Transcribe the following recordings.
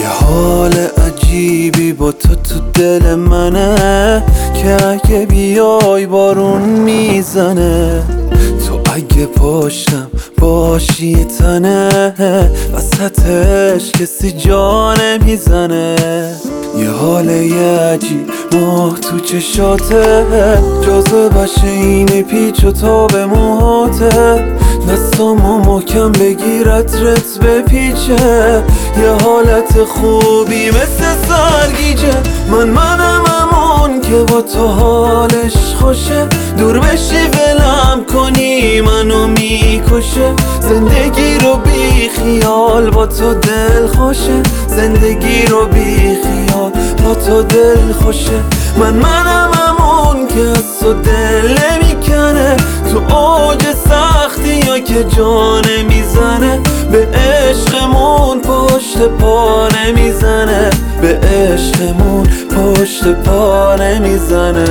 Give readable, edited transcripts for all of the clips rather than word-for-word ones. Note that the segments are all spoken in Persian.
حال عجیبی با تو دل منه که اگه بیای بارون میزنه. تو اگه پشتم باشی تنه وسطش کسی جا نمیزنه. یه حال عجیب ماه تو چشاته جاذبش اینه پیچ و تاب موهاته. دستامو محکم بگیرت رت بپیچه. یه حالت خوبی مثل سرگیجه. منم همون که با تو حالش خوشه. دور بشی ولم کنی منو میکشه. زندگی رو بی خیال با تو دل خوشه. زندگی رو بی خیال با تو دل خوشه. منم همون که از تو دل نمیکنه. تو اوج سختی یا که جا نمیزنه. به عشقمون پشت پا نمیزنه. به عشقمون پشت پا نمیزنه.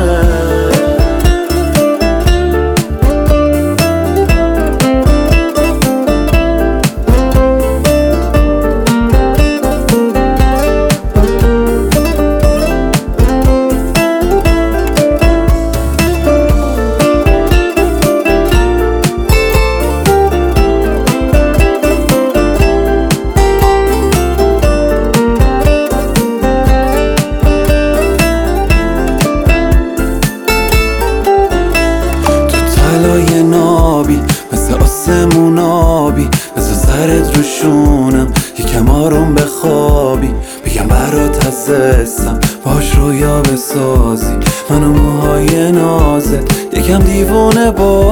طلای نابی مثل آسمون آبی مثل سرت روشونم یکم آروم بخوابی. بگم برات هستم باش رویا بسازی. من و موهای نازت یکم دیوونه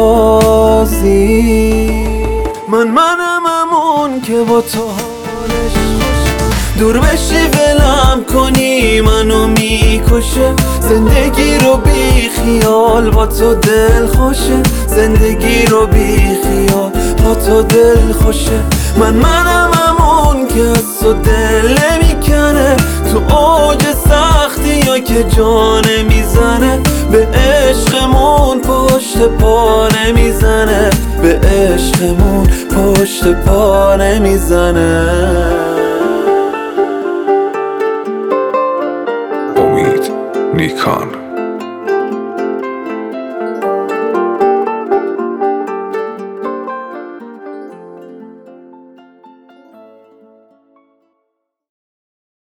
بازی. منم همون که با تو حالش خوشه. دور بشی ولم کنی منو میکشه. زندگی رو بی خیال با تو دل خوشه. زندگی رو بی خیال با تو دل خوشه. منم همون که از تو دل نمیکنه. تو اوج سختی یا که جا نمیزنه. به عشقمون پشت پا نمیزنه. به عشقمون پشت پا نمیزنه. امید نیکان.